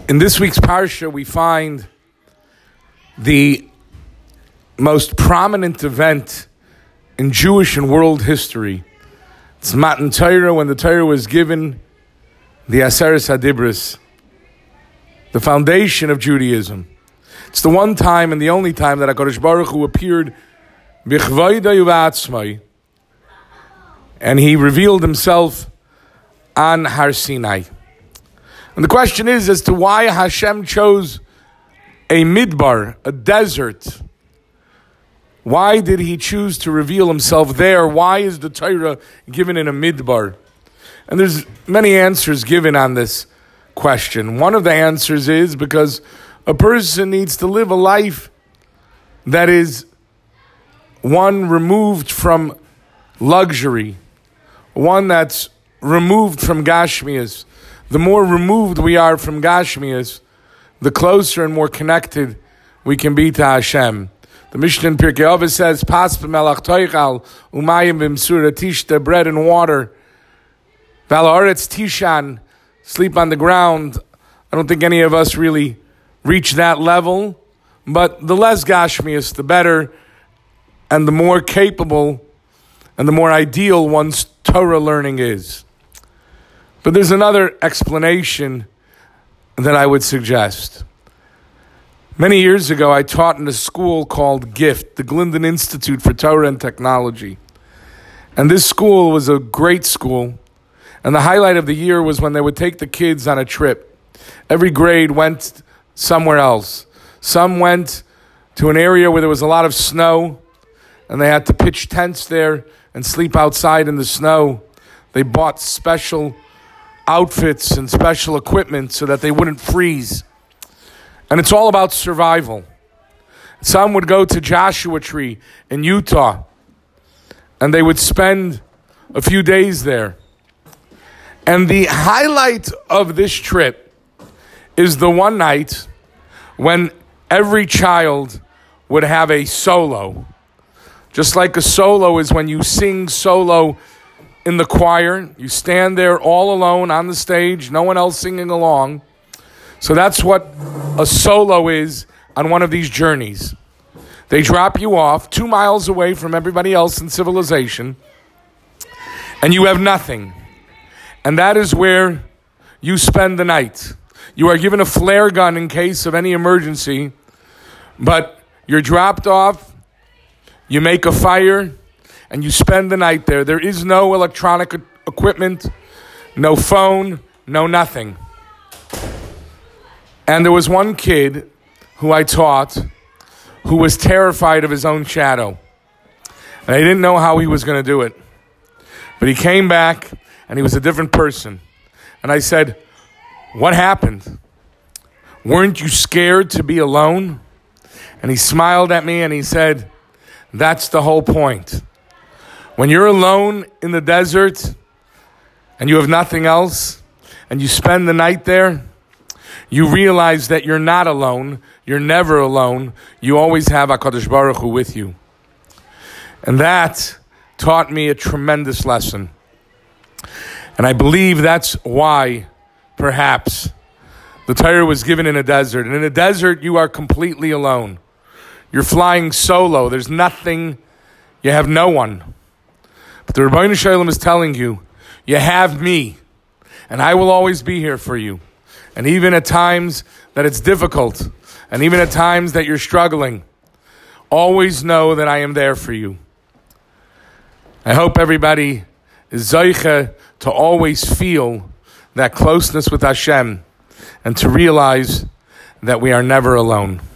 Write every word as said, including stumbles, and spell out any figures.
In this week's Parsha, we find the most prominent event in Jewish and world history. It's Matan Torah, when the Torah was given, the Aseret HaDibros, the foundation of Judaism. It's the one time and the only time that HaKadosh Baruch Hu appeared b'chvoidei u'ba'atzmai, and he revealed himself on Har Sinai. And the question is as to why Hashem chose a midbar, a desert. Why did he choose to reveal himself there? Why is the Torah given in a midbar? And there's many answers given on this question. One of the answers is because a person needs to live a life that is one removed from luxury, one that's removed from Gashmias. The more removed we are from Gashmias, the closer and more connected we can be to Hashem. The Mishnah in Pirkei Avos says, "Pas b'melach toichal umayim b'msura tishta," bread and water. Val haaretz tishan, sleep on the ground. I don't think any of us really reach that level, but the less Gashmias, the better, and the more capable and the more ideal one's Torah learning is. But there's another explanation that I would suggest. Many years ago, I taught in a school called GIFT, the Glendon Institute for Torah and Technology. And this school was a great school. And the highlight of the year was when they would take the kids on a trip. Every grade went somewhere else. Some went to an area where there was a lot of snow, and they had to pitch tents there and sleep outside in the snow. They bought special outfits and special equipment so that they wouldn't freeze. And it's all about survival. Some would go to Joshua Tree in Utah, and they would spend a few days there. And the highlight of this trip is the one night when every child would have a solo. Just like a solo is when you sing solo in the choir, you stand there all alone on the stage, no one else singing along. So that's what a solo is on one of these journeys. They drop you off two miles away from everybody else in civilization, and you have nothing. And that is where you spend the night. You are given a flare gun in case of any emergency, but you're dropped off, you make a fire, and you spend the night there. There is no electronic equipment, no phone, no nothing. And there was one kid who I taught who was terrified of his own shadow. And I didn't know how he was going to do it. But he came back, and he was a different person. And I said, "What happened? Weren't you scared to be alone?" And he smiled at me, and he said, "That's the whole point. When you're alone in the desert and you have nothing else and you spend the night there, you realize that you're not alone. You're never alone. You always have HaKadosh Baruch Hu with you." And that taught me a tremendous lesson. And I believe that's why, perhaps, the Torah was given in a desert. And in a desert, you are completely alone. You're flying solo. There's nothing. You have no one. But the Ribbono Shel Olam is telling you, you have me, and I will always be here for you. And even at times that it's difficult, and even at times that you're struggling, always know that I am there for you. I hope everybody is zoiche to always feel that closeness with Hashem, and to realize that we are never alone.